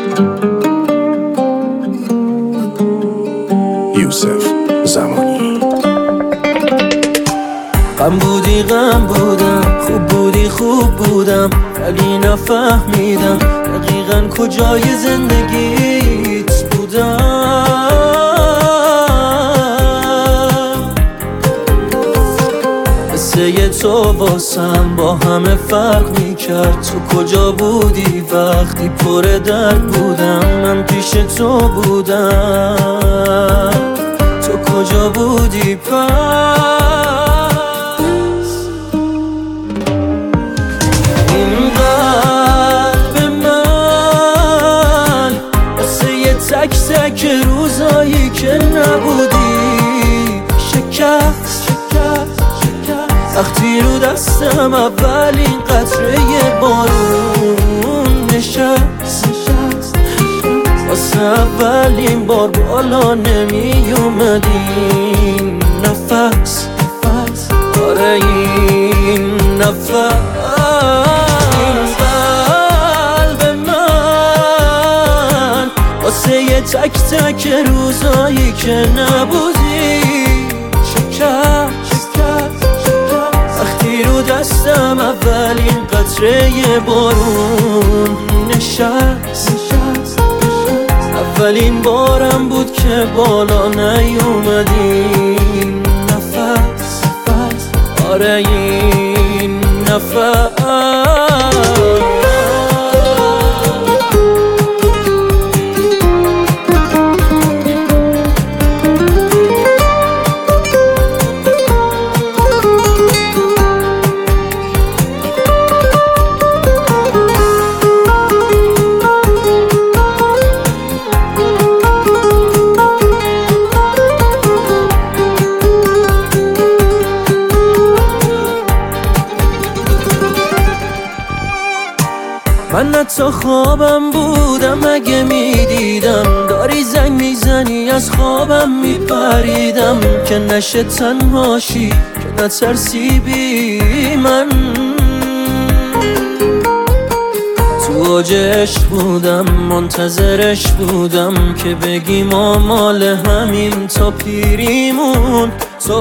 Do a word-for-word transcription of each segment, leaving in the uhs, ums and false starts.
یوسف زمانی. غم بودی غم بودم، خوب بودی خوب بودم، ولی نفهمیدم دقیقاً کجای زندگیت بودم. قصه تو واسم با همه فرق میکرد. تو کجا بودی وقتی پر درد بودم؟ من پیش تو بودم، تو کجا بودی پس؟ تک تک روزایی که نبودی شکست شکست شکست. وقتی رو دستم اولین قطره بارون نشست نشست. واسه اولین بار بالا نمی اومدی نفس نفس. آره این نفس یه تک تک روزایی که نبودی شکست شکست. وقتی رو دستم اولین قطره بارون نشست نشست. اولین بارم بود که بالا نیومدی نفس نفس. آره این نفس. من حتی خوابم بودم اگه میدیدم داری زنگ میزنی از خوابم میپریدم که نشه تنهاشی که نترسی بی من. تو اوج عشق بودم منتظرش بودم که بگیم آمال همین تا پیریمون تا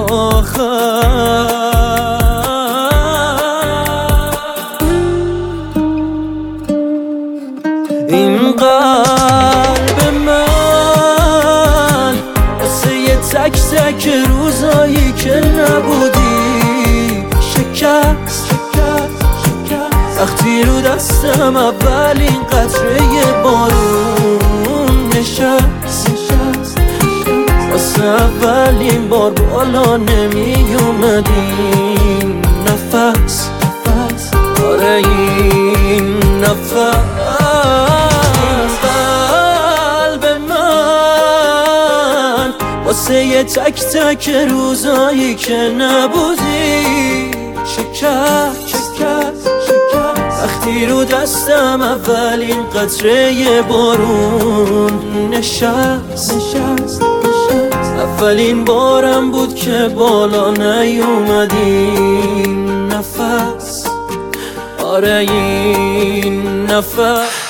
آخر. این قلب من واسه یه تک تک روزایی که نبودی شکست شکست شکست. وقتی رو دستم اولین قطره بارون نشست نشست. واسه اولین بار بالا نمی اومدی نفس نفس. آره این نفس. واسه یه تک تک روزایی که نبودی شکست شکست شکست. وقتی رو دستم اولین قطره بارون نشست نشست نشست. اولین بارم بود که بالا نیومدی نفس. آره این نفس.